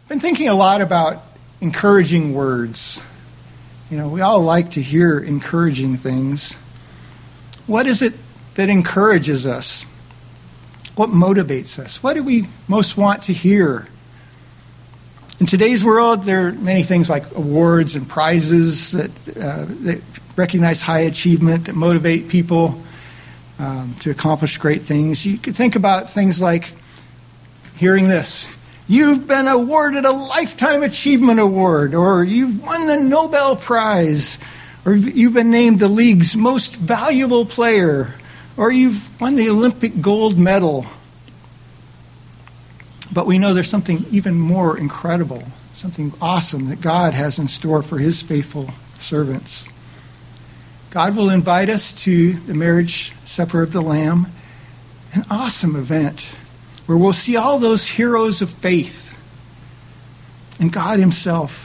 Been thinking a lot about encouraging words. You know, we all like to hear encouraging things. What is it that encourages us? What motivates us? What do we most want to hear? In today's world, there are many things like awards and prizes that recognize high achievement, that motivate people to accomplish great things. You could think about things like hearing this: you've been awarded a Lifetime Achievement Award, or you've won the Nobel Prize, or you've been named the league's most valuable player, or you've won the Olympic gold medal. But we know there's something even more incredible, something awesome that God has in store for his faithful servants. God will invite us to the marriage supper of the Lamb, an awesome event where we'll see all those heroes of faith and God himself.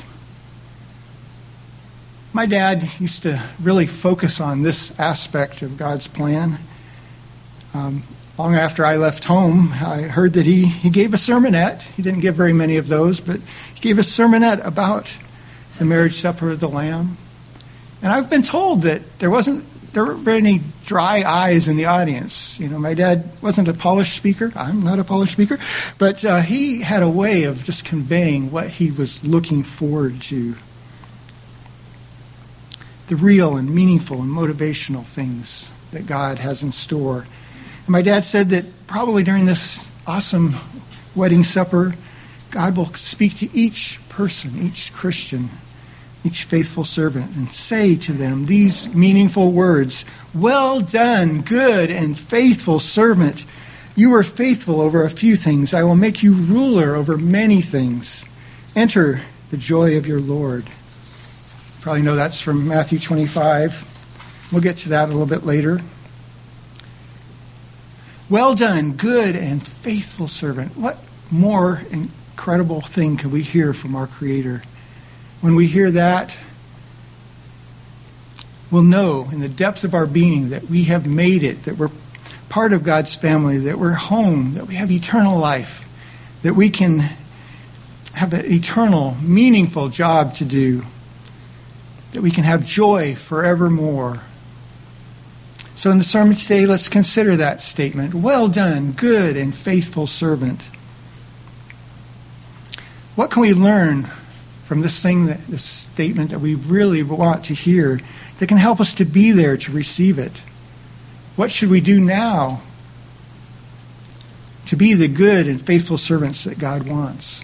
My dad used to really focus on this aspect of God's plan. Long after I left home, I heard that he gave a sermonette. He didn't give very many of those, but he gave a sermonette about the marriage supper of the Lamb. And I've been told that there weren't any dry eyes in the audience. You know, my dad wasn't a polished speaker. I'm not a polished speaker. But he had a way of just conveying what he was looking forward to. The real and meaningful and motivational things that God has in store. And my dad said that probably during this awesome wedding supper, God will speak to each person, each Christian, each faithful servant, and say to them these meaningful words: well done, good and faithful servant. You were faithful over a few things. I will make you ruler over many things. Enter the joy of your Lord. You probably know that's from Matthew 25. We'll get to that a little bit later. Well done, good and faithful servant. What more incredible thing can we hear from our Creator? When we hear that, we'll know in the depths of our being that we have made it, that we're part of God's family, that we're home, that we have eternal life, that we can have an eternal, meaningful job to do, that we can have joy forevermore. So in the sermon today, let's consider that statement. Well done, good and faithful servant. What can we learn from this statement that we really want to hear that can help us to be there to receive it? What should we do now to be the good and faithful servants that God wants?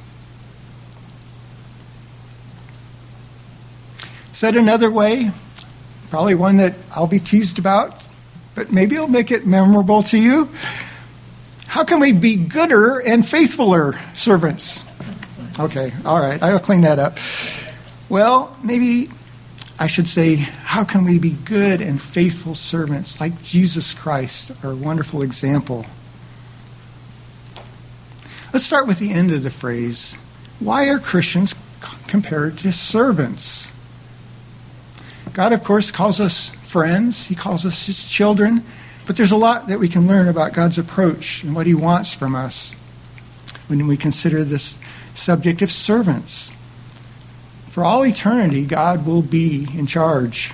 Said another way, probably one that I'll be teased about, but maybe it'll make it memorable to you. How can we be gooder and faithfuler servants? Okay, all right, I'll clean that up. Well, maybe I should say, how can we be good and faithful servants like Jesus Christ, our wonderful example? Let's start with the end of the phrase. Why are Christians compared to servants? God, of course, calls us friends. He calls us his children. But there's a lot that we can learn about God's approach and what he wants from us when we consider this subject of servants. For all eternity, God will be in charge.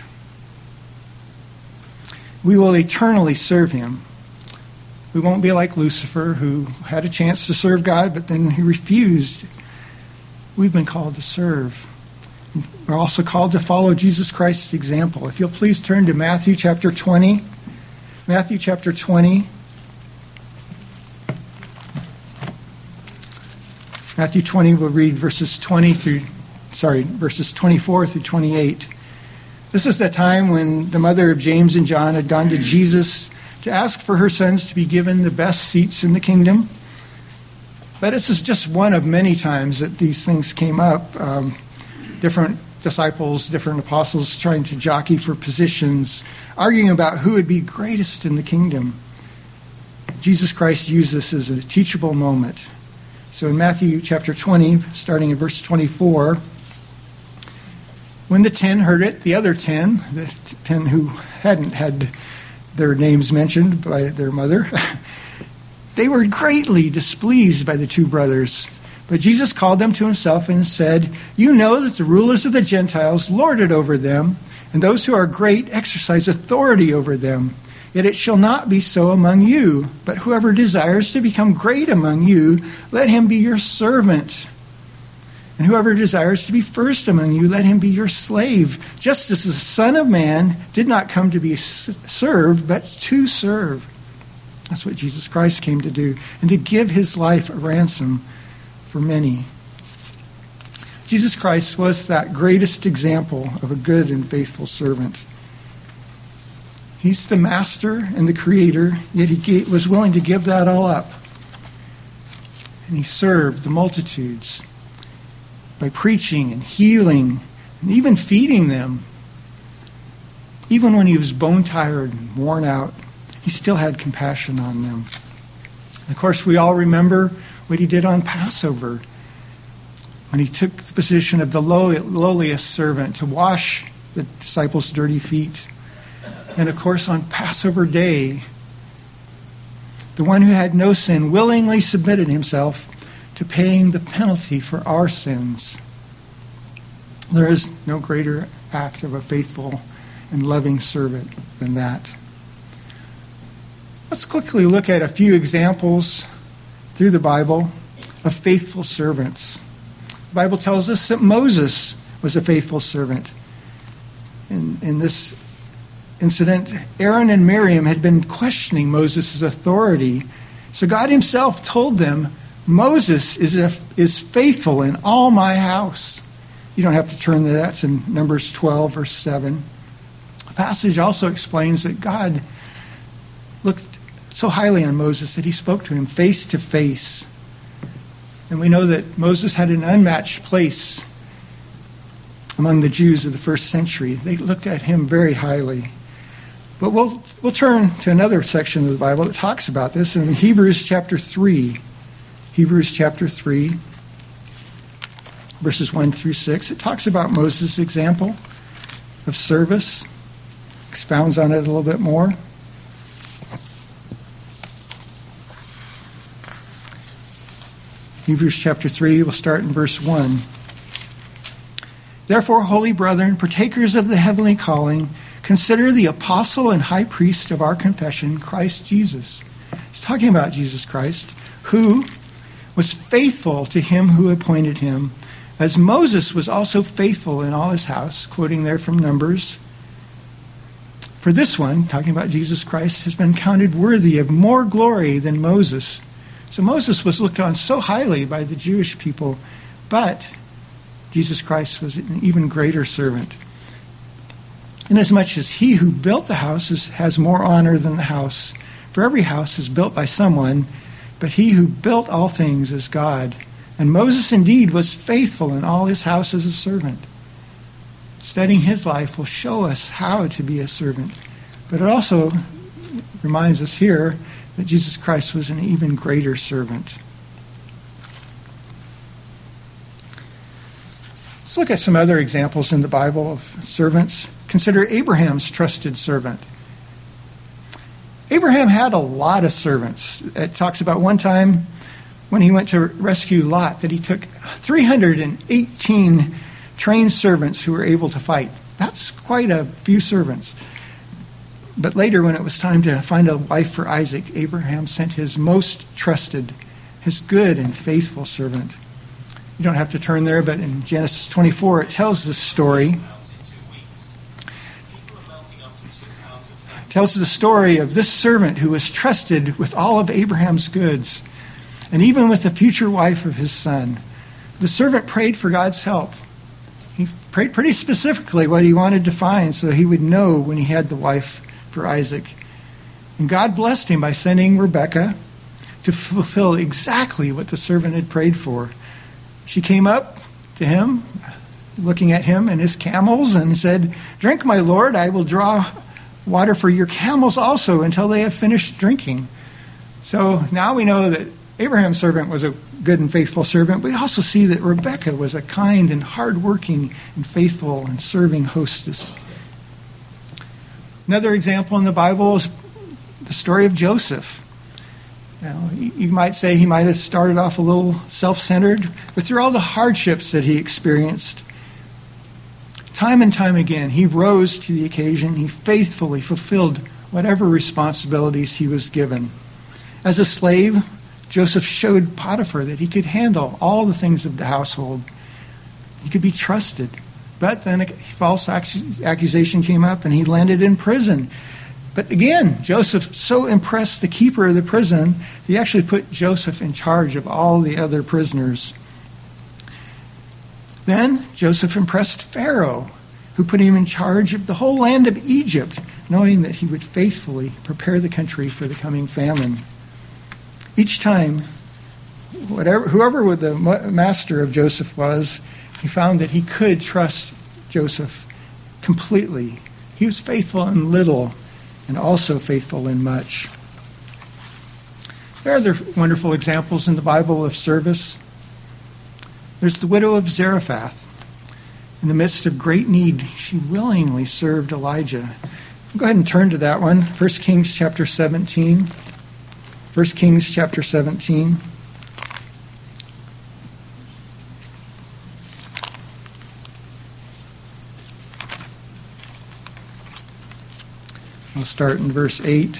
We will eternally serve him. We won't be like Lucifer, who had a chance to serve God, but then he refused. We've been called to serve. We're also called to follow Jesus Christ's example. If you'll please turn to Matthew chapter 20. Matthew chapter 20. Matthew 20, we'll read verses 24 through 28. This is the time when the mother of James and John had gone to Jesus to ask for her sons to be given the best seats in the kingdom. But this is just one of many times that these things came up. Different disciples, different apostles trying to jockey for positions, arguing about who would be greatest in the kingdom. Jesus Christ used this as a teachable moment. So in Matthew chapter 20, starting in verse 24, when the 10 heard it, the other 10, the 10 who hadn't had their names mentioned by their mother, they were greatly displeased by the two brothers. But Jesus called them to himself and said, "You know that the rulers of the Gentiles lord it over them, and those who are great exercise authority over them. Yet it shall not be so among you. But whoever desires to become great among you, let him be your servant. And whoever desires to be first among you, let him be your slave. Just as the Son of Man did not come to be served, but to serve." That's what Jesus Christ came to do, and to give his life a ransom for many. Jesus Christ was that greatest example of a good and faithful servant. He's the master and the creator, yet he was willing to give that all up. And he served the multitudes by preaching and healing and even feeding them. Even when he was bone-tired and worn out, he still had compassion on them. And of course, we all remember what he did on Passover, when he took the position of the lowliest servant to wash the disciples' dirty feet. And of course, on Passover day, the one who had no sin willingly submitted himself to paying the penalty for our sins. There is no greater act of a faithful and loving servant than that. Let's quickly look at a few examples through the Bible of faithful servants. The Bible tells us that Moses was a faithful servant. In this incident, Aaron and Miriam had been questioning Moses' authority. So God himself told them, "Moses is faithful in all my house." You don't have to turn to that. That's in Numbers 12, verse 7. The passage also explains that God looked so highly on Moses that he spoke to him face to face. And we know that Moses had an unmatched place among the Jews of the first century. They looked at him very highly. But we'll turn to another section of the Bible that talks about this in Hebrews chapter 3. Hebrews chapter 3, verses 1 through 6. It talks about Moses' example of service, expounds on it a little bit more. Hebrews chapter 3, we'll start in verse 1. "Therefore, holy brethren, partakers of the heavenly calling, consider the apostle and high priest of our confession, Christ Jesus." He's talking about Jesus Christ, who was faithful to him who appointed him, as Moses was also faithful in all his house, quoting there from Numbers. "For this one," talking about Jesus Christ, "has been counted worthy of more glory than Moses." So Moses was looked on so highly by the Jewish people, but Jesus Christ was an even greater servant. Inasmuch as he who built the house has more honor than the house. For every house is built by someone, but he who built all things is God. And Moses indeed was faithful in all his house as a servant. Studying his life will show us how to be a servant. But it also reminds us here that Jesus Christ was an even greater servant. Let's look at some other examples in the Bible of servants. Consider Abraham's trusted servant. Abraham had a lot of servants. It talks about one time when he went to rescue Lot that he took 318 trained servants who were able to fight. That's quite a few servants. But later, when it was time to find a wife for Isaac, Abraham sent his most trusted, his good and faithful servant. You don't have to turn there, but in Genesis 24, it tells this story. It tells the story of this servant who was trusted with all of Abraham's goods, and even with the future wife of his son. The servant prayed for God's help. He prayed pretty specifically what he wanted to find so he would know when he had the wife for Isaac. And God blessed him by sending Rebekah to fulfill exactly what the servant had prayed for. She came up to him, looking at him and his camels, and said, "Drink, my lord, I will draw water for your camels also until they have finished drinking." So now we know that Abraham's servant was a good and faithful servant. We also see that Rebekah was a kind and hardworking and faithful and serving hostess. Another example in the Bible is the story of Joseph. Now, you might say he might have started off a little self-centered, but through all the hardships that he experienced, time and time again, he rose to the occasion. He faithfully fulfilled whatever responsibilities he was given. As a slave, Joseph showed Potiphar that he could handle all the things of the household. He could be trusted. But then a false accusation came up and he landed in prison. But again, Joseph so impressed the keeper of the prison, he actually put Joseph in charge of all the other prisoners. Then Joseph impressed Pharaoh, who put him in charge of the whole land of Egypt, knowing that he would faithfully prepare the country for the coming famine. Each time, whoever the master of Joseph was, he found that he could trust Joseph completely. He was faithful in little and also faithful in much. There are other wonderful examples in the Bible of service. There's the widow of Zarephath. In the midst of great need, she willingly served Elijah. Go ahead and turn to that one, 1 Kings chapter 17. 1 Kings chapter 17. I'll start in verse 8.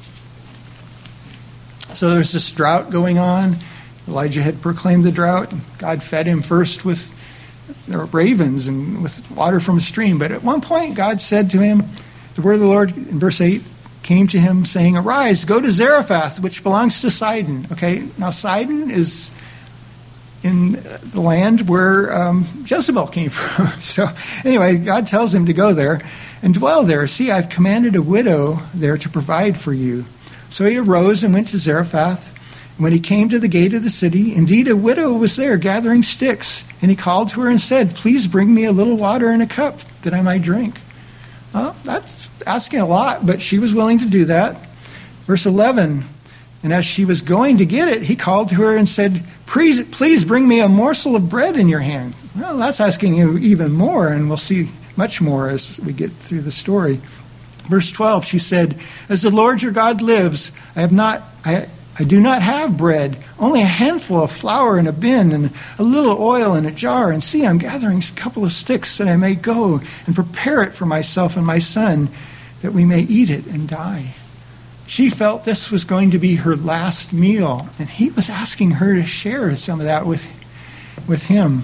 So there's this drought going on. Elijah had proclaimed the drought. God fed him first with ravens and with water from a stream. But at one point, God said to him, the word of the Lord in verse 8 came to him saying, "Arise, go to Zarephath, which belongs to Sidon." Okay, now Sidon is in the land where Jezebel came from. So anyway, God tells him to go there and dwell there. See, I've commanded a widow there to provide for you. So he arose and went to Zarephath. When he came to the gate of the city, indeed a widow was there gathering sticks. And he called to her and said, "Please bring me a little water in a cup that I might drink." Well, that's asking a lot, but she was willing to do that. Verse 11, and as she was going to get it, he called to her and said, Please bring me a morsel of bread in your hand. Well, that's asking you even more, and we'll see much more as we get through the story. Verse 12, she said, "As the Lord your God lives, I do not have bread, only a handful of flour in a bin and a little oil in a jar. And see, I'm gathering a couple of sticks that I may go and prepare it for myself and my son, that we may eat it and die." She felt this was going to be her last meal, and he was asking her to share some of that with him.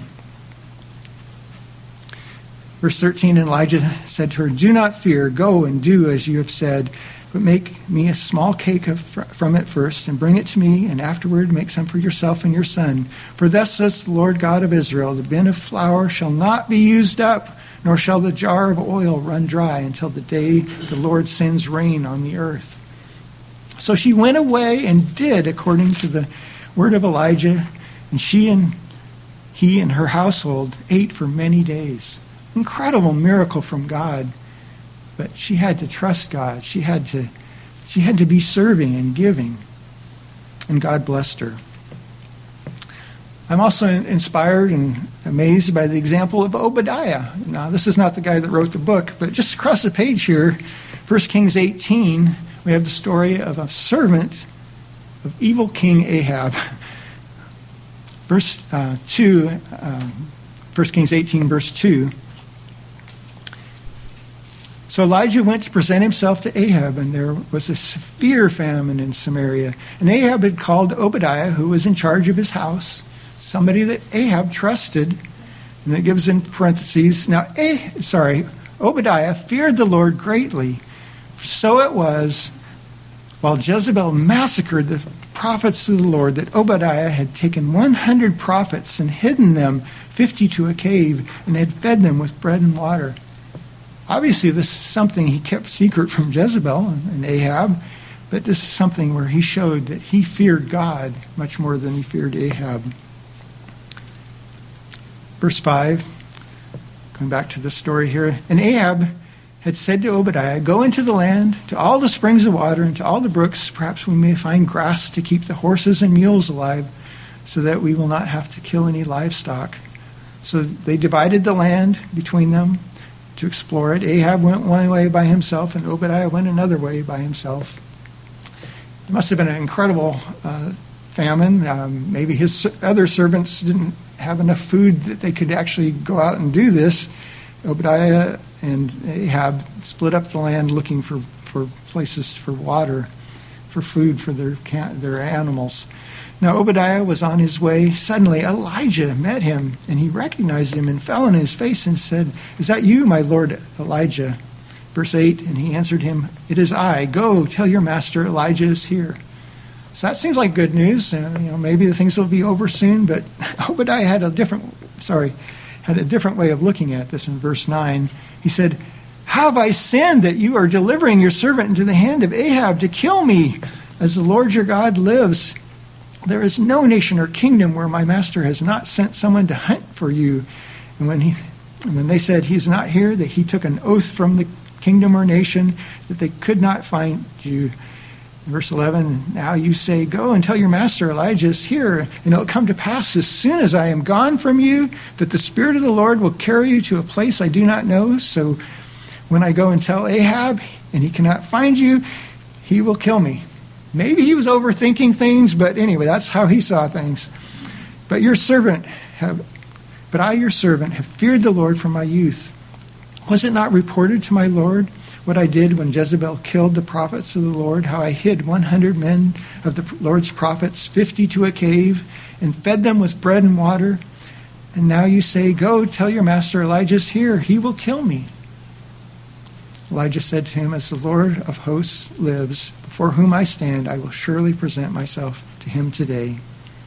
Verse 13, and Elijah said to her, "Do not fear, go and do as you have said, but make me a small cake from it first, and bring it to me, and afterward make some for yourself and your son. For thus says the Lord God of Israel, the bin of flour shall not be used up, nor shall the jar of oil run dry until the day the Lord sends rain on the earth." So she went away and did according to the word of Elijah, and he and her household ate for many days. Incredible miracle from God. But she had to trust God. She had to be serving and giving. And God blessed her. I'm also inspired and amazed by the example of Obadiah. Now, this is not the guy that wrote the book, but just across the page here, 1 Kings 18, we have the story of a servant of evil King Ahab. Verse 2, 1 Kings 18, verse 2. So Elijah went to present himself to Ahab, and there was a severe famine in Samaria. And Ahab had called Obadiah, who was in charge of his house, somebody that Ahab trusted. And it gives in parentheses, now, Obadiah feared the Lord greatly. So it was, while Jezebel massacred the prophets of the Lord, that Obadiah had taken 100 prophets and hidden them 50 to a cave, and had fed them with bread and water. Obviously, this is something he kept secret from Jezebel and Ahab, but this is something where he showed that he feared God much more than he feared Ahab. Verse 5, going back to the story here, and Ahab had said to Obadiah, "Go into the land, to all the springs of water, and to all the brooks. Perhaps we may find grass to keep the horses and mules alive, so that we will not have to kill any livestock." So they divided the land between them to explore it. Ahab went one way by himself, and Obadiah went another way by himself. It must have been an incredible famine. Maybe his other servants didn't have enough food that they could actually go out and do this. Obadiah and Ahab split up the land looking for places for water, for food for their animals. Now Obadiah was on his way. Suddenly Elijah met him, and he recognized him and fell on his face and said, "Is that you, my lord Elijah?" Verse 8, and he answered him, "It is I. Go, tell your master Elijah is here." So that seems like good news. Maybe the things will be over soon, but Obadiah had a different way of looking at this in verse 9. He said, "Have I sinned that you are delivering your servant into the hand of Ahab to kill me? As the Lord your God lives, there is no nation or kingdom where my master has not sent someone to hunt for you." And when they said he's not here, that he took an oath from the kingdom or nation that they could not find you. Verse 11, now you say, "Go and tell your master Elijah is here, and it will come to pass as soon as I am gone from you, that the Spirit of the Lord will carry you to a place I do not know. So when I go and tell Ahab, and he cannot find you, he will kill me." Maybe he was overthinking things, but anyway, that's how he saw things. But I, your servant, have feared the Lord from my youth. Was it not reported to my Lord what I did when Jezebel killed the prophets of the Lord, how I hid 100 men of the Lord's prophets, 50 to a cave, and fed them with bread and water? And now you say, "Go, tell your master Elijah is here. He will kill me." Elijah said to him, "As the Lord of hosts lives, before whom I stand, I will surely present myself to him today."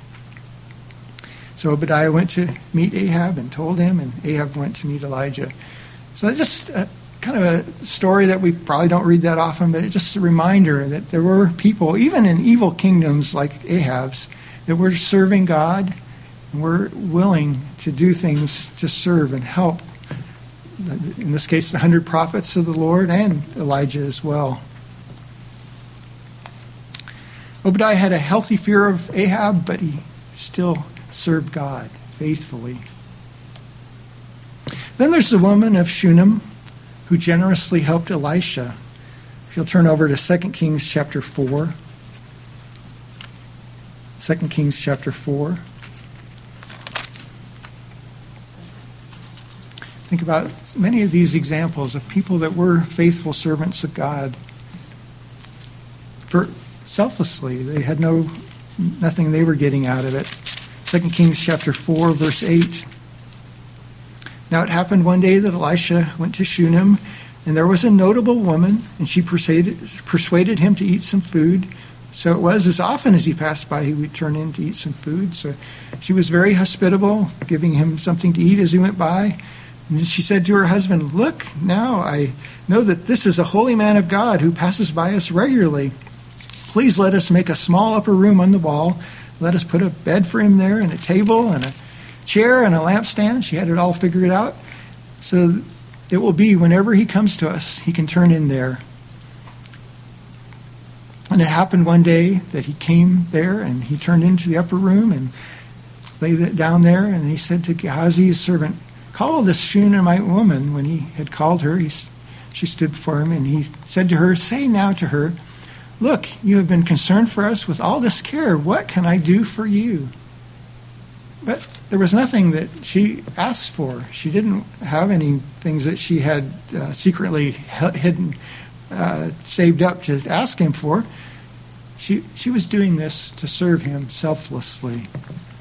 So Obadiah went to meet Ahab and told him, and Ahab went to meet Elijah. So just kind of a story that we probably don't read that often, but it's just a reminder that there were people, even in evil kingdoms like Ahab's, that were serving God and were willing to do things to serve and help. In this case, the 100 prophets of the Lord and Elijah as well. Obadiah had a healthy fear of Ahab, but he still served God faithfully. Then there's the woman of Shunem who generously helped Elisha. If you'll turn over to 2 Kings chapter 4. 2 Kings chapter 4. Think about many of these examples of people that were faithful servants of God. For selflessly, they had nothing they were getting out of it. 2 Kings chapter 4, verse 8. Now it happened one day that Elisha went to Shunem, and there was a notable woman, and she persuaded him to eat some food. So it was as often as he passed by, he would turn in to eat some food. So she was very hospitable, giving him something to eat as he went by. And she said to her husband, "Look, now I know that this is a holy man of God who passes by us regularly. Please let us make a small upper room on the wall. Let us put a bed for him there, and a table, and a chair, and a lampstand." She had it all figured out. So it will be whenever he comes to us, he can turn in there. And it happened one day that he came there, and he turned into the upper room and lay down there, and he said to Gehazi, his servant, "Call this Shunammite woman." When he had called her, she stood before him, and he said to her, "Say now to her, 'Look, you have been concerned for us with all this care. What can I do for you?'" But there was nothing that she asked for. She didn't have any things that she had secretly hidden, saved up to ask him for. She was doing this to serve him selflessly.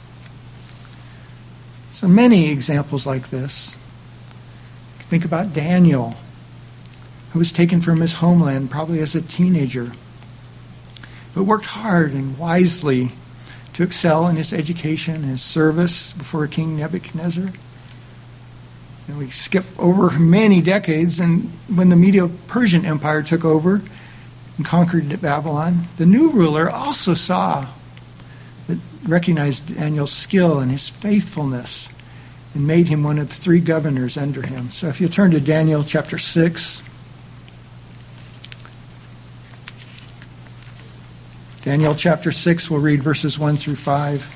So many examples like this. Think about Daniel, who was taken from his homeland probably as a teenager, but worked hard and wisely to excel in his education and his service before King Nebuchadnezzar. And we skip over many decades, and when the Medo-Persian Empire took over and conquered Babylon, the new ruler also recognized Daniel's skill and his faithfulness and made him one of 3 governors under him. So if you'll turn to Daniel chapter 6. Daniel chapter 6, we'll read verses 1 through 5.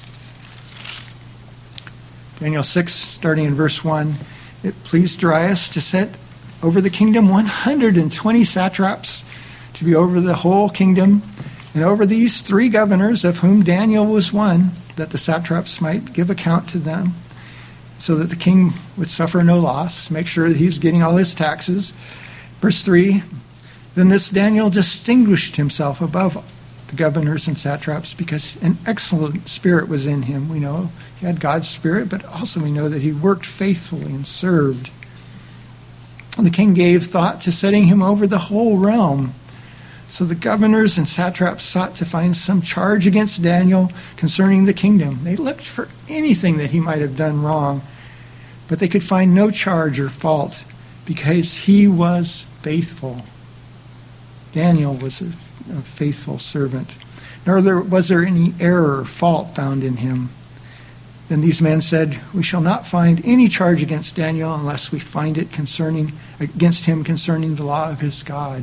Daniel 6, starting in verse 1. It pleased Darius to set over the kingdom 120 satraps to be over the whole kingdom, And over these 3 governors, of whom Daniel was one, that the satraps might give account to them, so that the king would suffer no loss, make sure that he was getting all his taxes. Verse 3, then this Daniel distinguished himself above the governors and satraps because an excellent spirit was in him. We know he had God's spirit, but also we know that he worked faithfully and served. And the king gave thought to setting him over the whole realm. So the governors and satraps sought to find some charge against Daniel concerning the kingdom. They looked for anything that he might have done wrong, but they could find no charge or fault because he was faithful. Daniel was a faithful servant. Nor was there any error or fault found in him. Then these men said, we shall not find any charge against Daniel unless we find it against him concerning the law of his God.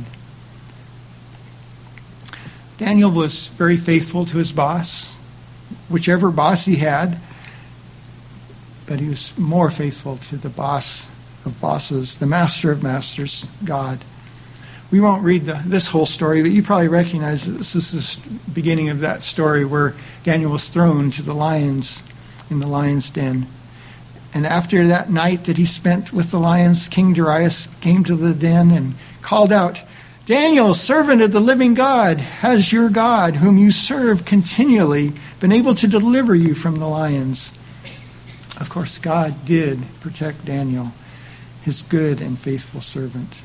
Daniel was very faithful to his boss, whichever boss he had, but he was more faithful to the boss of bosses, the master of masters, God. We won't read this whole story, but you probably recognize that this is the beginning of that story where Daniel was thrown to the lions in the lion's den. And after that night that he spent with the lions, King Darius came to the den and called out, Daniel, servant of the living God, has your God, whom you serve continually, been able to deliver you from the lions? Of course, God did protect Daniel, his good and faithful servant.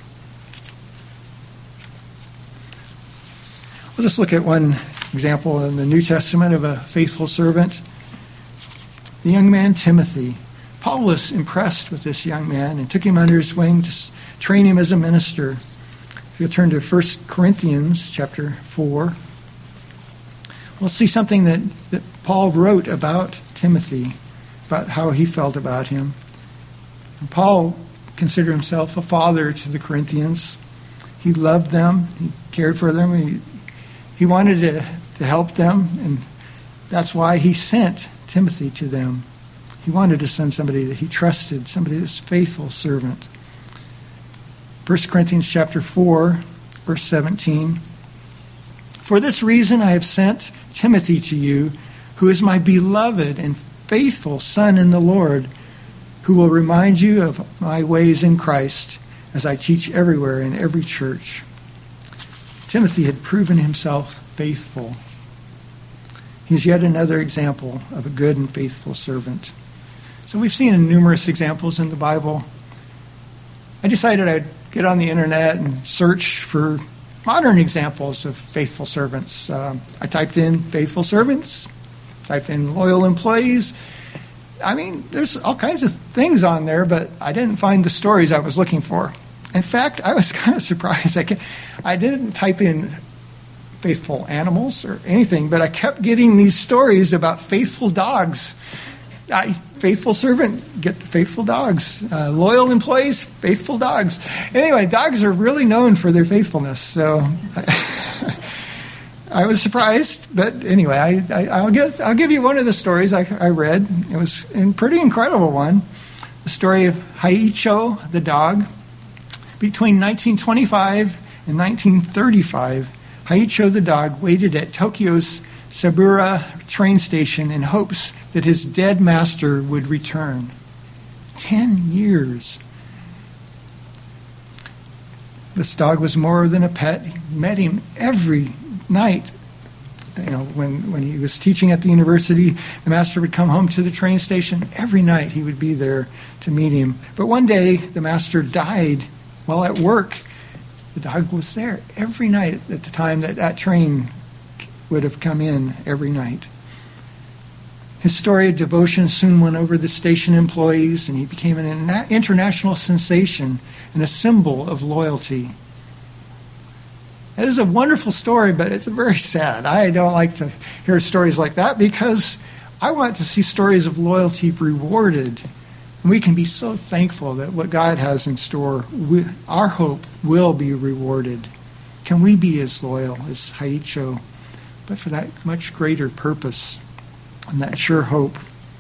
We'll just look at one example in the New Testament of a faithful servant. The young man Timothy. Paul was impressed with this young man and took him under his wing to train him as a minister. If you'll turn to 1 Corinthians chapter 4, we'll see something that Paul wrote about Timothy, about how he felt about him. And Paul considered himself a father to the Corinthians. He loved them. He cared for them. He wanted to help them, and that's why he sent Timothy to them. He wanted to send somebody that he trusted, somebody that's a faithful servant. 1 Corinthians chapter 4, verse 17. For this reason I have sent Timothy to you, who is my beloved and faithful son in the Lord, who will remind you of my ways in Christ, as I teach everywhere in every church. Timothy had proven himself faithful. He's yet another example of a good and faithful servant. So we've seen numerous examples in the Bible. I decided I'd get on the internet and search for modern examples of faithful servants. I typed in faithful servants, typed in loyal employees. I mean, there's all kinds of things on there, but I didn't find the stories I was looking for. In fact, I was kind of surprised. I didn't type in faithful animals or anything, but I kept getting these stories about faithful dogs. Faithful servant, get the faithful dogs. Loyal employees, faithful dogs. Anyway, dogs are really known for their faithfulness. So I was surprised, but anyway, I'll give you one of the stories I read. It was a pretty incredible one. The story of Haicho, the dog. Between 1925 and 1935, Haicho the dog waited at Tokyo's Sabura train station in hopes that his dead master would return. 10 years. This dog was more than a pet. He met him every night. You know, when he was teaching at the university, the master would come home to the train station. Every night he would be there to meet him. But one day the master died while at work. The dog was there every night at the time that train would have come in every night. His story of devotion soon went over the station employees, and he became an international sensation and a symbol of loyalty. It is a wonderful story, but it's very sad. I don't like to hear stories like that because I want to see stories of loyalty rewarded. And we can be so thankful that what God has in store, our hope will be rewarded. Can we be as loyal as Haicho, but for that much greater purpose and that sure hope?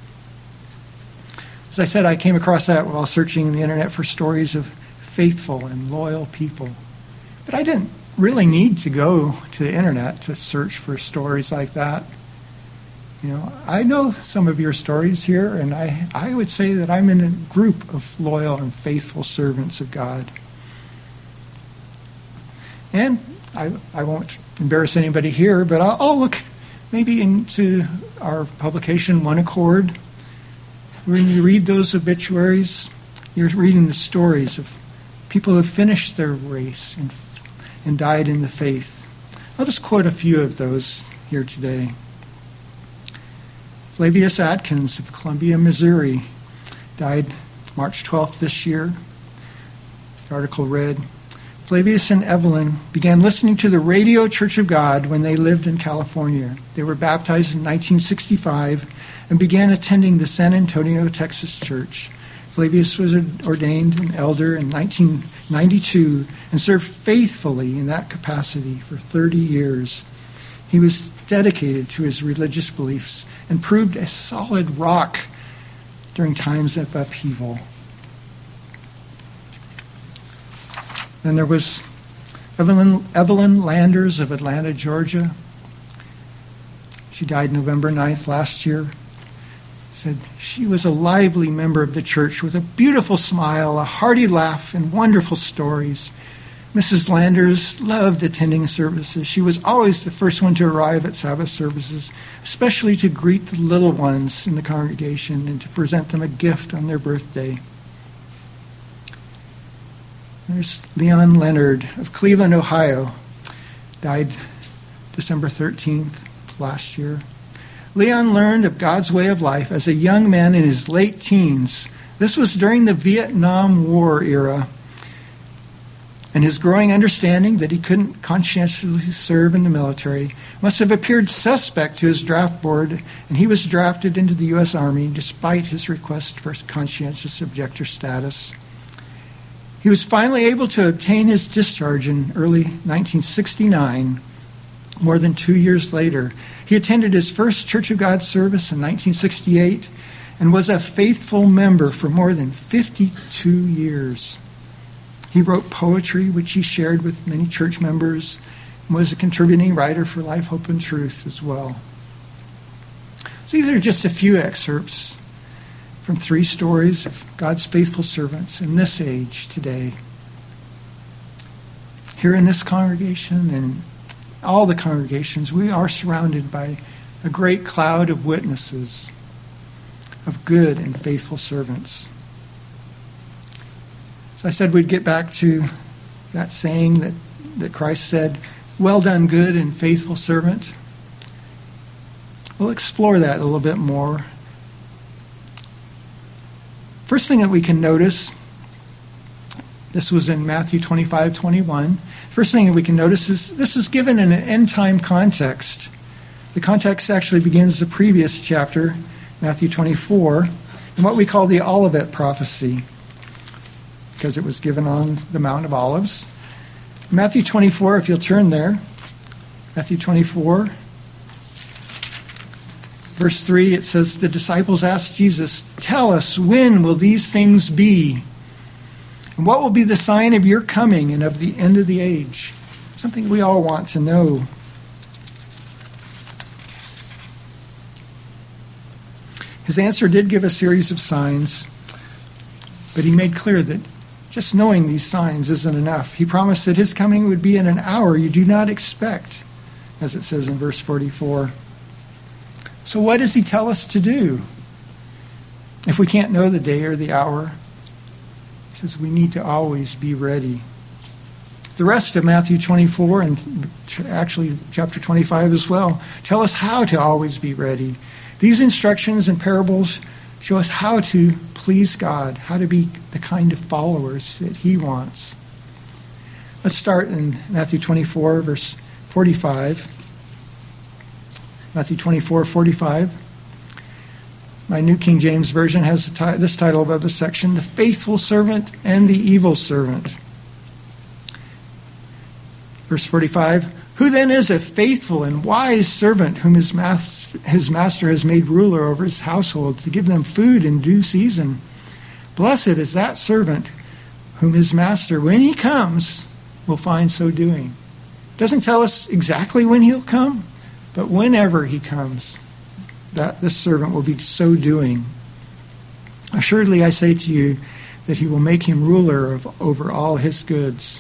As I said, I came across that while searching the internet for stories of faithful and loyal people. But I didn't really need to go to the internet to search for stories like that. I know some of your stories here, and I would say that I'm in a group of loyal and faithful servants of God. And I won't embarrass anybody here, but I'll look maybe into our publication, One Accord. When you read those obituaries, you're reading the stories of people who have finished their race and died in the faith. I'll just quote a few of those here today. Flavius Atkins of Columbia, Missouri, died March 12th this year. The article read, Flavius and Evelyn began listening to the Radio Church of God when they lived in California. They were baptized in 1965 and began attending the San Antonio, Texas church. Flavius was ordained an elder in 1992 and served faithfully in that capacity for 30 years. He was dedicated to his religious beliefs and proved a solid rock during times of upheaval. Then there was Evelyn Landers of Atlanta, Georgia. She died November 9th last year. Said she was a lively member of the church with a beautiful smile, a hearty laugh, and wonderful stories. Mrs. Landers loved attending services. She was always the first one to arrive at Sabbath services, especially to greet the little ones in the congregation and to present them a gift on their birthday. There's Leon Leonard of Cleveland, Ohio, died December 13th last year. Leon learned of God's way of life as a young man in his late teens. This was during the Vietnam War era. And his growing understanding that he couldn't conscientiously serve in the military must have appeared suspect to his draft board, and he was drafted into the U.S. Army despite his request for conscientious objector status. He was finally able to obtain his discharge in early 1969, more than 2 years later. He attended his first Church of God service in 1968 and was a faithful member for more than 52 years. He wrote poetry, which he shared with many church members, and was a contributing writer for Life, Hope, and Truth as well. So these are just a few excerpts from 3 stories of God's faithful servants in this age today. Here in this congregation and all the congregations, we are surrounded by a great cloud of witnesses, of good and faithful servants. So I said we'd get back to that saying that Christ said, "Well done, good and faithful servant." We'll explore that a little bit more. First thing that we can notice, this was in Matthew 25:21. First thing that we can notice is this is given in an end-time context. The context actually begins the previous chapter, Matthew 24, in what we call the Olivet prophecy, because it was given on the Mount of Olives. Matthew 24, if you'll turn there, Matthew 24, verse 3, it says, the disciples asked Jesus, "Tell us, when will these things be? And what will be the sign of your coming and of the end of the age?" Something we all want to know. His answer did give a series of signs, but he made clear that just knowing these signs isn't enough. He promised that his coming would be in an hour you do not expect, as it says in verse 44. So what does he tell us to do? If we can't know the day or the hour, he says we need to always be ready. The rest of Matthew 24 and actually chapter 25 as well tell us how to always be ready. These instructions and parables show us how to please God, how to be the kind of followers that he wants. Let's start in Matthew 24, verse 45. Matthew 24:45. My New King James Version has this title above the section, "The Faithful Servant and the Evil Servant." Verse 45, "Who then is a faithful and wise servant whom his master has made ruler over his household to give them food in due season? Blessed is that servant whom his master, when he comes, will find so doing." Doesn't tell us exactly when he'll come, but whenever he comes, that this servant will be so doing. Assuredly, I say to you that he will make him ruler over all his goods.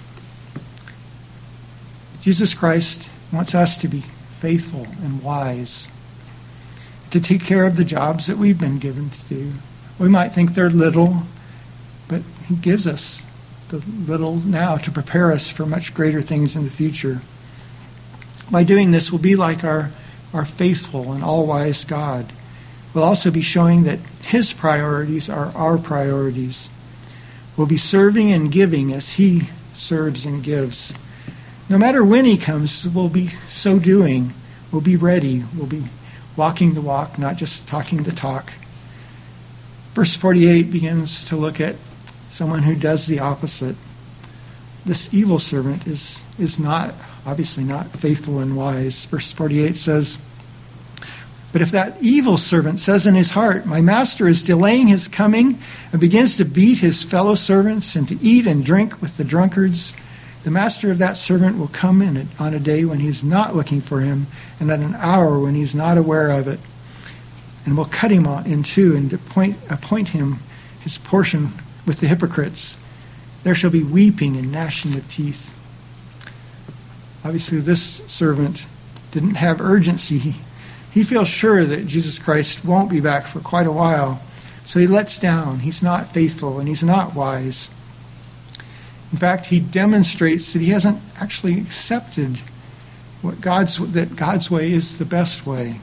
Jesus Christ wants us to be faithful and wise, to take care of the jobs that we've been given to do. We might think they're little, but he gives us the little now to prepare us for much greater things in the future. By doing this, we'll be like our faithful and all-wise God. We'll also be showing that his priorities are our priorities. We'll be serving and giving as he serves and gives. No matter when he comes, we'll be so doing. We'll be ready. We'll be walking the walk, not just talking the talk. Verse 48 begins to look at someone who does the opposite. This evil servant is not, obviously not faithful and wise. Verse 48 says, "But if that evil servant says in his heart, 'My master is delaying his coming,' and begins to beat his fellow servants and to eat and drink with the drunkards, the master of that servant will come in on a day when he's not looking for him, and at an hour when he's not aware of it, and will cut him in two and appoint him his portion with the hypocrites. There shall be weeping and gnashing of teeth." Obviously, this servant didn't have urgency. He feels sure that Jesus Christ won't be back for quite a while, so he lets down. He's not faithful and he's not wise. In fact, he demonstrates that he hasn't actually accepted that God's way is the best way.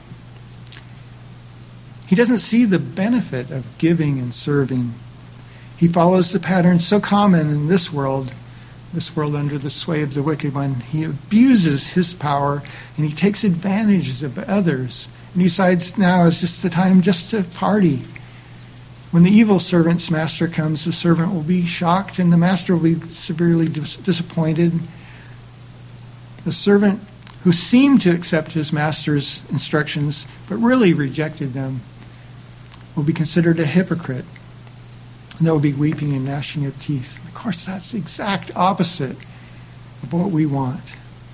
He doesn't see the benefit of giving and serving. He follows the pattern so common in this world under the sway of the wicked one. He abuses his power and he takes advantage of others. And he decides now is just the time just to party. When the evil servant's master comes, the servant will be shocked and the master will be severely disappointed. The servant who seemed to accept his master's instructions but really rejected them will be considered a hypocrite. And there will be weeping and gnashing of teeth. Of course, that's the exact opposite of what we want.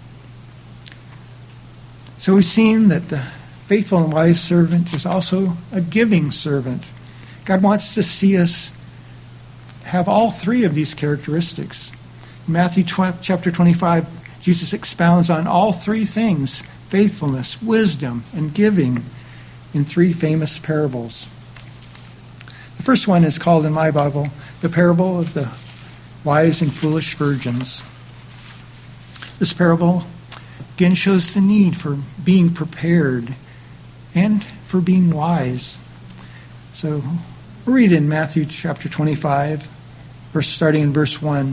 So we've seen that the faithful and wise servant is also a giving servant. God wants to see us have all three of these characteristics. In Matthew chapter 25, Jesus expounds on all three things: faithfulness, wisdom, and giving, in three famous parables. The first one is called in my Bible the parable of the wise and foolish virgins. This parable again shows the need for being prepared and for being wise. So we'll read in Matthew chapter 25, starting in verse 1.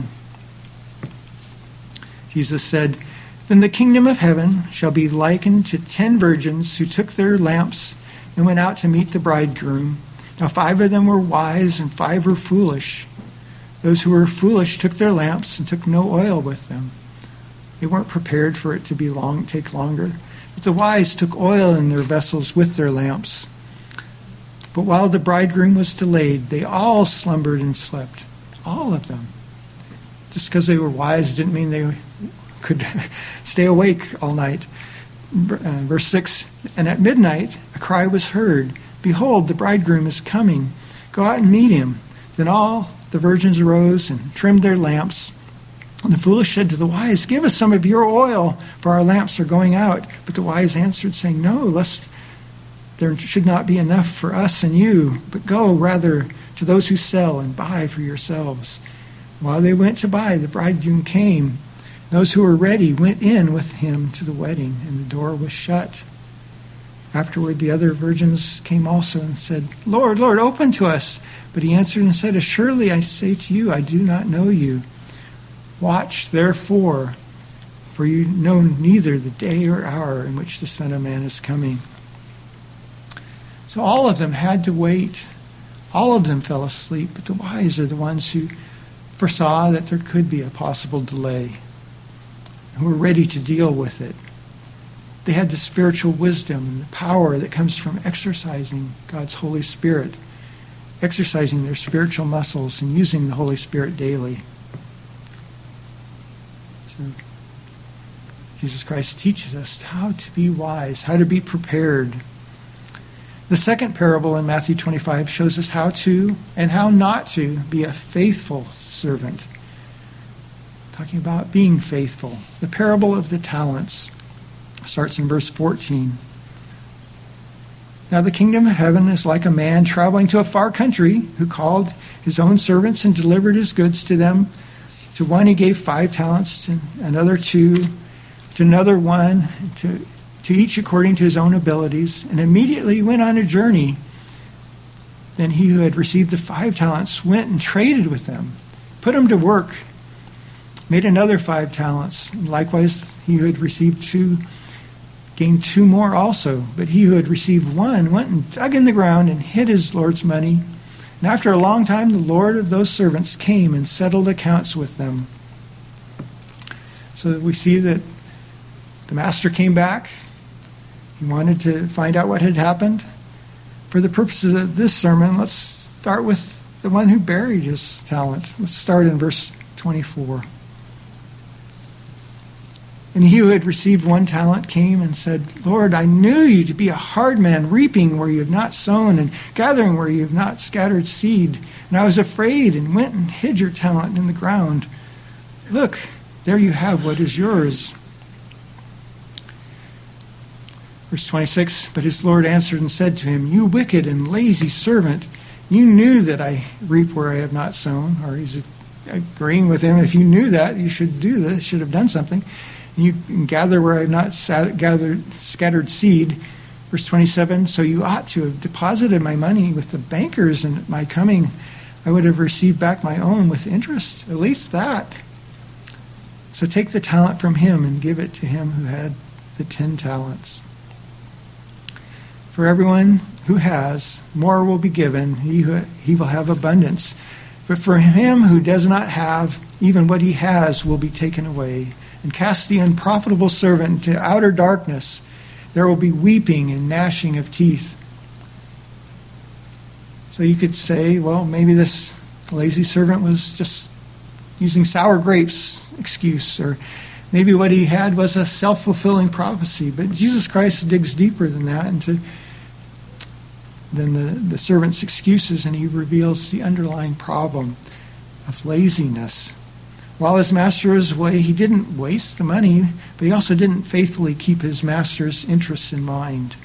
Jesus said, "Then the kingdom of heaven shall be likened to 10 virgins who took their lamps and went out to meet the bridegroom. Now 5 of them were wise and 5 were foolish. Those who were foolish took their lamps and took no oil with them. They weren't prepared for it to take longer. But the wise took oil in their vessels with their lamps. But while the bridegroom was delayed, they all slumbered and slept." All of them. Just because they were wise didn't mean they could stay awake all night. Verse 6, "And at midnight a cry was heard, 'Behold, the bridegroom is coming. Go out and meet him.' Then all the virgins arose and trimmed their lamps. And the foolish said to the wise, 'Give us some of your oil, for our lamps are going out.' But the wise answered, saying, 'No, lest there should not be enough for us and you, but go rather to those who sell and buy for yourselves.' While they went to buy, the bridegroom came. Those who were ready went in with him to the wedding, and the door was shut. Afterward, the other virgins came also and said, 'Lord, Lord, open to us.' But he answered and said, 'Assuredly, I say to you, I do not know you. Watch, therefore, for you know neither the day or hour in which the Son of Man is coming.'" So all of them had to wait. All of them fell asleep, but the wise are the ones who foresaw that there could be a possible delay, who were ready to deal with it. They had the spiritual wisdom and the power that comes from exercising God's Holy Spirit, exercising their spiritual muscles and using the Holy Spirit daily. So Jesus Christ teaches us how to be wise, how to be prepared. The second parable in Matthew 25 shows us how to and how not to be a faithful servant. Talking about being faithful. The parable of the talents starts in verse 14. Now the kingdom of heaven is like a man traveling to a far country who called his own servants and delivered his goods to them. To one he gave 5 talents, to another 2, to another 1, to each according to his own abilities, and immediately went on a journey. Then he who had received the 5 talents went and traded with them, put them to work, made another 5 talents. And likewise, he who had received 2 gained 2 more also. But he who had received 1 went and dug in the ground and hid his Lord's money. And after a long time, the Lord of those servants came and settled accounts with them. So we see that the master came back. He wanted to find out what had happened. For the purposes of this sermon, let's start with the one who buried his talent. Let's start in verse 24. And he who had received 1 talent came and said, Lord, I knew you to be a hard man, reaping where you have not sown and gathering where you have not scattered seed. And I was afraid and went and hid your talent in the ground. Look, there you have what is yours. Verse 26, but his Lord answered and said to him, you wicked and lazy servant, you knew that I reap where I have not sown. Or he's agreeing with him, if you knew that, you should do this, should have done something. And you can gather where I have not scattered seed. Verse 27, so you ought to have deposited my money with the bankers, and at my coming I would have received back my own with interest, at least that. So take the talent from him and give it to him who had the 10 talents. For everyone who has, more will be given. He will have abundance. But for him who does not have, even what he has will be taken away. And cast the unprofitable servant into outer darkness. There will be weeping and gnashing of teeth. So you could say, well, maybe this lazy servant was just using sour grapes excuse, or maybe what he had was a self-fulfilling prophecy. But Jesus Christ digs deeper than that than the servant's excuses, and he reveals the underlying problem of laziness. While his master was away, he didn't waste the money, but he also didn't faithfully keep his master's interests in mind.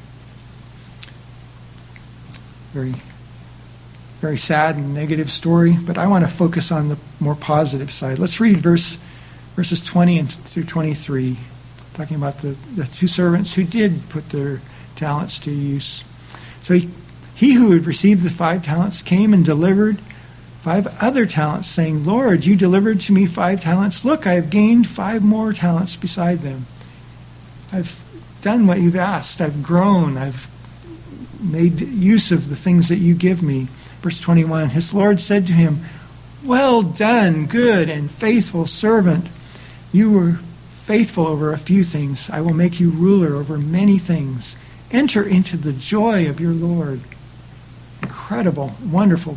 Very, very sad and negative story, but I want to focus on the more positive side. Let's read verses 20 through 23, talking about the 2 servants who did put their talents to use. So he who had received the 5 talents came and delivered 5 other talents, saying, Lord, you delivered to me 5 talents. Look, I have gained 5 more talents beside them. I've done what you've asked. I've grown. I've made use of the things that you give me. Verse 21, his Lord said to him, well done, good and faithful servant. You were faithful over a few things. I will make you ruler over many things. Enter into the joy of your Lord. Incredible, wonderful,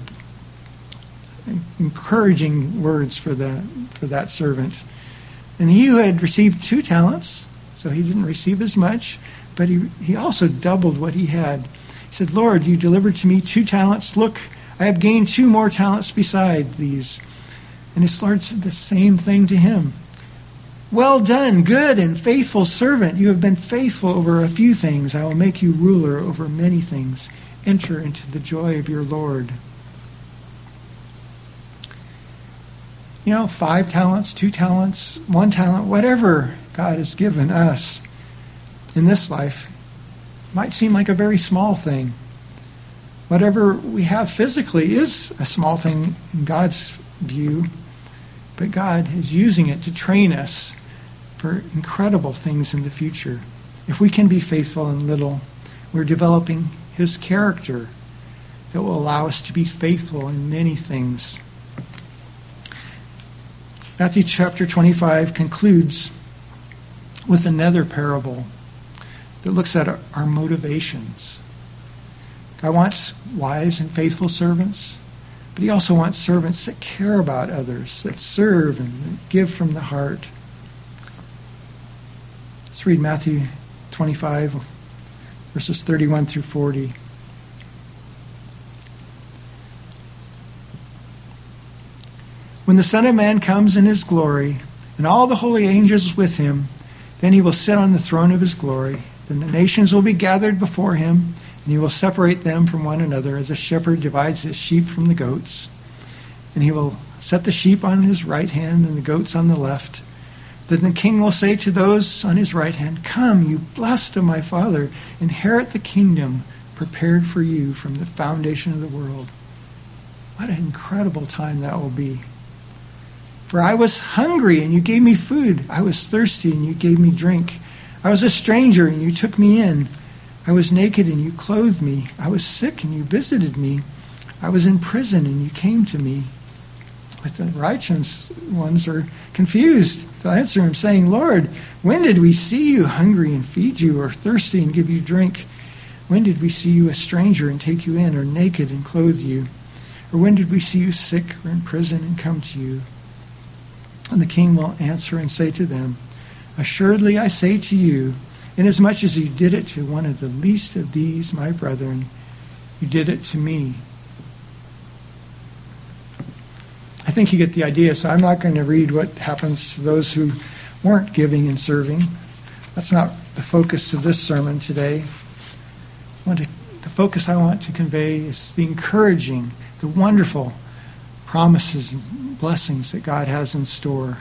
encouraging words for that servant. And he who had received 2 talents, so he didn't receive as much, but he also doubled what he had. He said, Lord, you delivered to me 2 talents. Look, I have gained 2 more talents beside these. And his Lord said the same thing to him. Well done, good and faithful servant. You have been faithful over a few things. I will make you ruler over many things. Enter into the joy of your Lord. 5 talents, 2 talents, 1 talent, whatever God has given us in this life might seem like a very small thing. Whatever we have physically is a small thing in God's view, but God is using it to train us for incredible things in the future. If we can be faithful in little, we're developing his character that will allow us to be faithful in many things. Matthew chapter 25 concludes with another parable that looks at our motivations. God wants wise and faithful servants, but he also wants servants that care about others, that serve and that give from the heart. Let's read Matthew 25, verses 31 through 40. When the Son of Man comes in his glory, and all the holy angels with him, then he will sit on the throne of his glory. Then the nations will be gathered before him, and he will separate them from one another as a shepherd divides his sheep from the goats. And he will set the sheep on his right hand and the goats on the left. Then the king will say to those on his right hand, "Come, you blessed of my Father, inherit the kingdom prepared for you from the foundation of the world." What an incredible time that will be. For I was hungry, and you gave me food. I was thirsty, and you gave me drink. I was a stranger, and you took me in. I was naked, and you clothed me. I was sick, and you visited me. I was in prison, and you came to me. But the righteous ones are confused. They'll answer him, saying, "Lord, when did we see you hungry and feed you, or thirsty and give you drink? When did we see you a stranger and take you in, or naked and clothe you? Or when did we see you sick or in prison and come to you?" And the king will answer and say to them, "Assuredly I say to you, inasmuch as you did it to one of the least of these my brethren, you did it to me." I think you get the idea, so I'm not going to read what happens to those who weren't giving and serving. That's not the focus of this sermon today. The focus I want to convey is the encouraging, the wonderful promises and blessings that God has in store.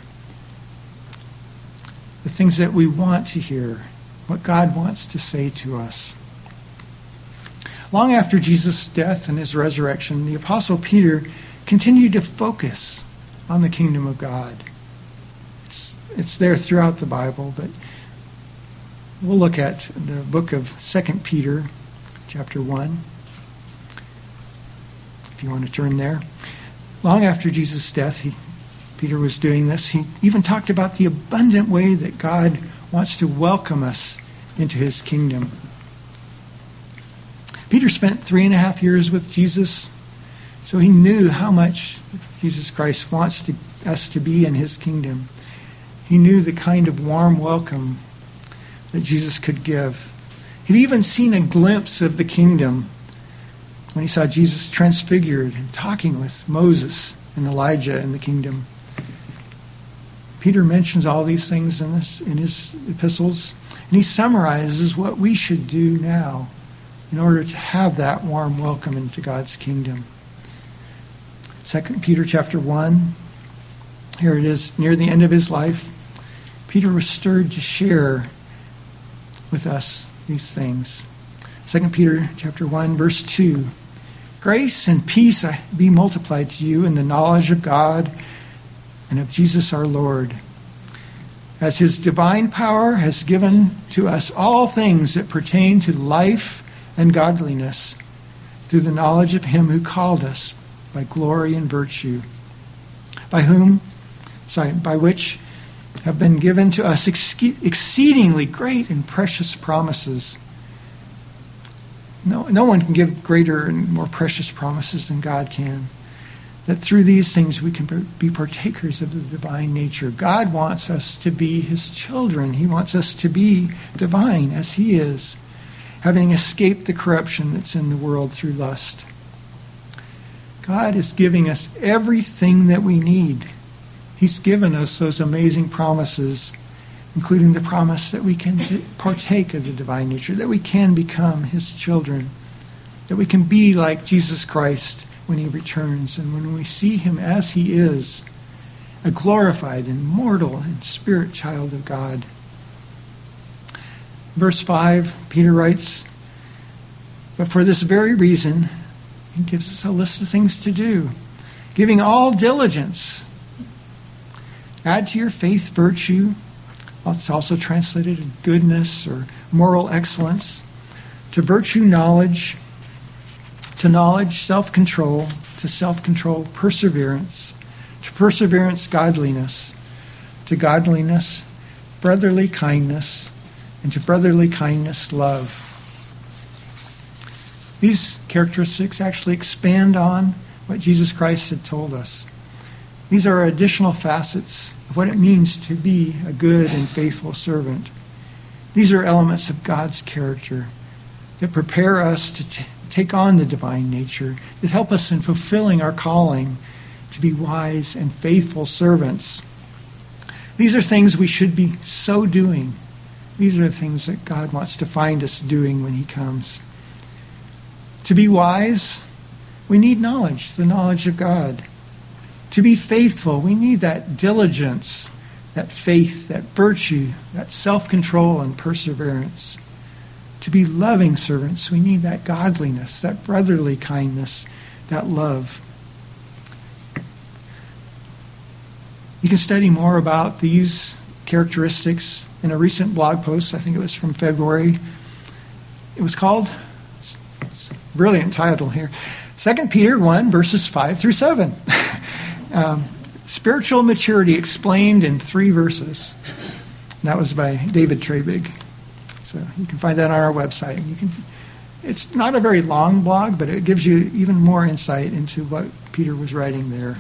The things that we want to hear, what God wants to say to us. Long after Jesus' death and his resurrection, the Apostle Peter continued to focus on the kingdom of God. It's there throughout the Bible, but we'll look at the book of 2 Peter, chapter 1, if you want to turn there. Long after Jesus' death, Peter was doing this. He even talked about the abundant way that God wants to welcome us into his kingdom. Peter spent 3.5 years with Jesus, so he knew how much Jesus Christ wants us to be in his kingdom. He knew the kind of warm welcome that Jesus could give. He'd even seen a glimpse of the kingdom when he saw Jesus transfigured and talking with Moses and Elijah in the kingdom. Peter mentions all these things in his epistles, and he summarizes what we should do now in order to have that warm welcome into God's kingdom. 2 Peter chapter 1, here it is, near the end of his life. Peter was stirred to share with us these things. 2 Peter chapter 1, verse 2. "Grace and peace be multiplied to you in the knowledge of God and of Jesus our Lord, as his divine power has given to us all things that pertain to life and godliness, through the knowledge of him who called us by glory and virtue, by which have been given to us exceedingly great and precious promises." No one can give greater and more precious promises than God can. That through these things we can be partakers of the divine nature. God wants us to be his children. He wants us to be divine as he is, having escaped the corruption that's in the world through lust. God is giving us everything that we need. He's given us those amazing promises, including the promise that we can partake of the divine nature, that we can become his children, that we can be like Jesus Christ when he returns, and when we see him as he is, a glorified, immortal, and spirit child of God. Verse 5, Peter writes, "But for this very reason," he gives us a list of things to do, "giving all diligence, add to your faith virtue." It's also translated as goodness or moral excellence. To virtue, knowledge. To knowledge, self-control. To self-control, perseverance. To perseverance, godliness. To godliness, brotherly kindness. And to brotherly kindness, love. These characteristics actually expand on what Jesus Christ had told us. These are additional facets of what it means to be a good and faithful servant. These are elements of God's character that prepare us to take on the divine nature, that help us in fulfilling our calling to be wise and faithful servants. These are things we should be so doing. These are the things that God wants to find us doing when he comes. To be wise, we need knowledge, the knowledge of God. To be faithful, we need that diligence, that faith, that virtue, that self-control and perseverance. To be loving servants, we need that godliness, that brotherly kindness, that love. You can study more about these characteristics in a recent blog post. I think it was from February. It was called, it's a brilliant title here, 2 Peter 1, verses 5 through 7. Spiritual maturity explained in 3 verses. And that was by David Trebig. So you can find that on our website. It's not a very long blog, but it gives you even more insight into what Peter was writing there.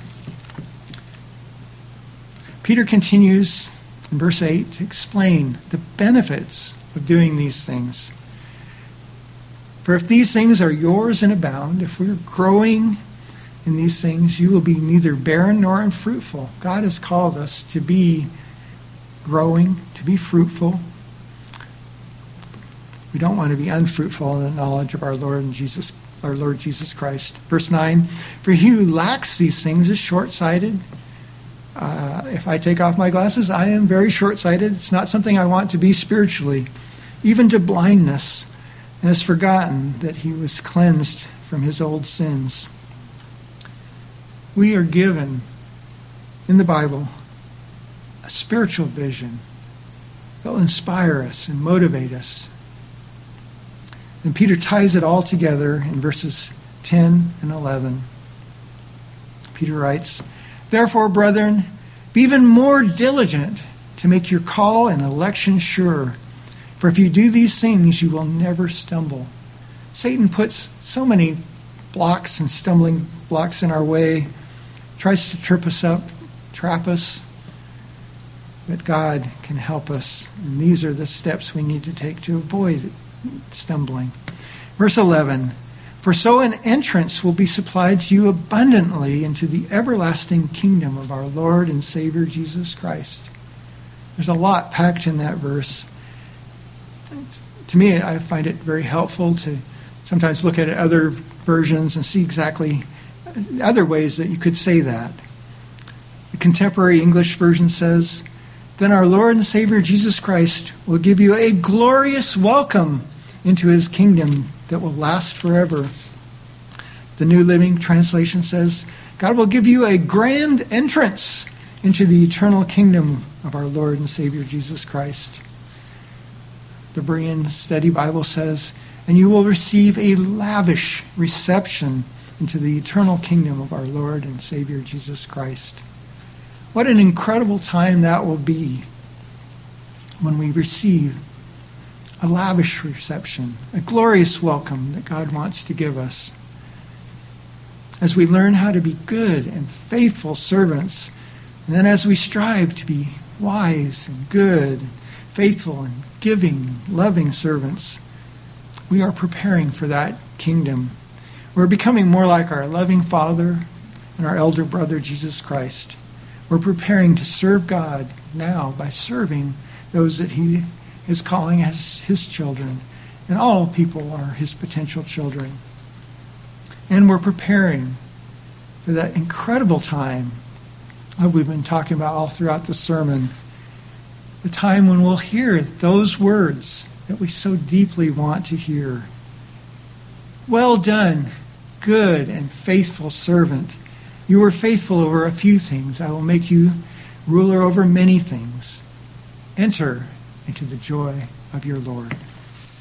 Peter continues in verse 8 to explain the benefits of doing these things. For if these things are yours and abound, if we're growing in these things, you will be neither barren nor unfruitful. God has called us to be growing, to be fruitful. We don't want to be unfruitful in the knowledge of our Lord Jesus Christ. Verse 9, for he who lacks these things is short-sighted. If I take off my glasses, I am very short-sighted. It's not something I want to be spiritually, even to blindness, and has forgotten that he was cleansed from his old sins. We are given in the Bible a spiritual vision that will inspire us and motivate us. And Peter ties it all together in verses 10 and 11. Peter writes, therefore, brethren, be even more diligent to make your call and election sure. For if you do these things, you will never stumble. Satan puts so many blocks and stumbling blocks in our way, tries to trip us up, trap us, but God can help us. And these are the steps we need to take to avoid stumbling. Verse 11, for so an entrance will be supplied to you abundantly into the everlasting kingdom of our Lord and Savior Jesus Christ. There's a lot packed in that verse. To me, I find it very helpful to sometimes look at other versions and see exactly other ways that you could say that. The Contemporary English Version says, then our Lord and Savior Jesus Christ will give you a glorious welcome into his kingdom that will last forever. The New Living Translation says, God will give you a grand entrance into the eternal kingdom of our Lord and Savior Jesus Christ. The Berean Study Bible says, and you will receive a lavish reception into the eternal kingdom of our Lord and Savior Jesus Christ. What an incredible time that will be when we receive a lavish reception, a glorious welcome that God wants to give us. As we learn how to be good and faithful servants, and then as we strive to be wise and good, and faithful and giving and loving servants, we are preparing for that kingdom. We're becoming more like our loving Father and our elder brother, Jesus Christ. We're preparing to serve God now by serving those that he is calling as his children. And all people are his potential children. And we're preparing for that incredible time that we've been talking about all throughout the sermon. The time when we'll hear those words that we so deeply want to hear. Well done, good and faithful servant. You were faithful over a few things. I will make you ruler over many things. Enter into the joy of your Lord.